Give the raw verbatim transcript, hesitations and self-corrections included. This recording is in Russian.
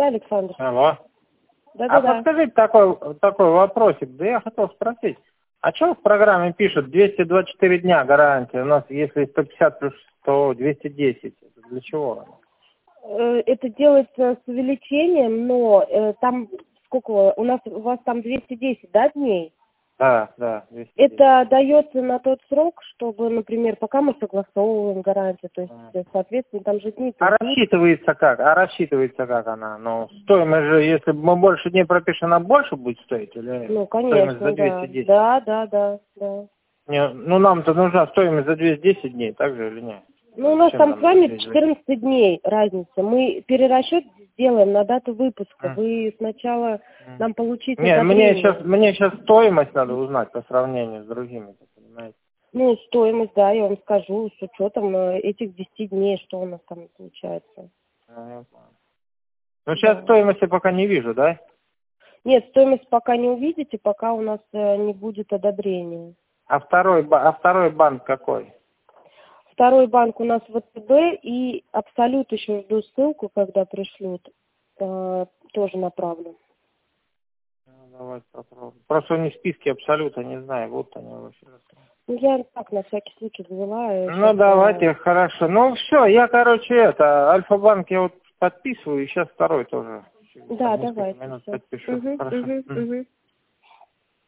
Да, Александр. Алло. Да-да-да. А подскажите такой, такой вопросик. Да я хотел спросить. А что в программе пишут двести двадцать четыре дня гарантия? У нас если сто пятьдесят плюс сто, двести десять. Это для чего? Это делается с увеличением, но э, там сколько у нас у вас там двести десять, да, дней? Да, да. двести десять. Это дается на тот срок, чтобы, например, пока мы согласовываем гарантию, то есть, А. соответственно, там же дни. А рассчитывается как? А рассчитывается как она? Ну, стоимость же, если мы больше дней пропишем, она больше будет стоить? Или Ну, стоимость конечно, за да. двести десять? Да, да, да, да. Не, ну, нам-то нужна стоимость за двести десять дней, так же или нет? Ну, у нас Чем там там с вами здесь четырнадцать дней разница. Мы перерасчет сделаем на дату выпуска. М. Вы сначала М. нам получите Не, мне одобрение. сейчас, мне сейчас стоимость надо узнать по сравнению с другими, понимаете? Ну, стоимость, да, я вам скажу, с учетом э, этих десяти дней, что у нас там получается. Ну, я понял. Ну, сейчас Да. стоимости пока не вижу, да? Нет, стоимость пока не увидите, пока у нас э, не будет одобрения. А второй, ба- а второй банк какой? Второй банк у нас ВТБ, и Абсолют еще жду ссылку, когда пришлют, э, тоже направлю. Ну, давайте попробуем. Просто они в списке абсолютно не знаю, вот они вообще. Ну, я так на всякий случай завела. э, Ну, щас, давайте, э, хорошо. Ну, все, я, короче, это, Альфа-банк я вот подписываю, и сейчас второй тоже. Да, Несколько давайте минут все. подпишу. Угу, Хорошо. угу, Мгм. угу.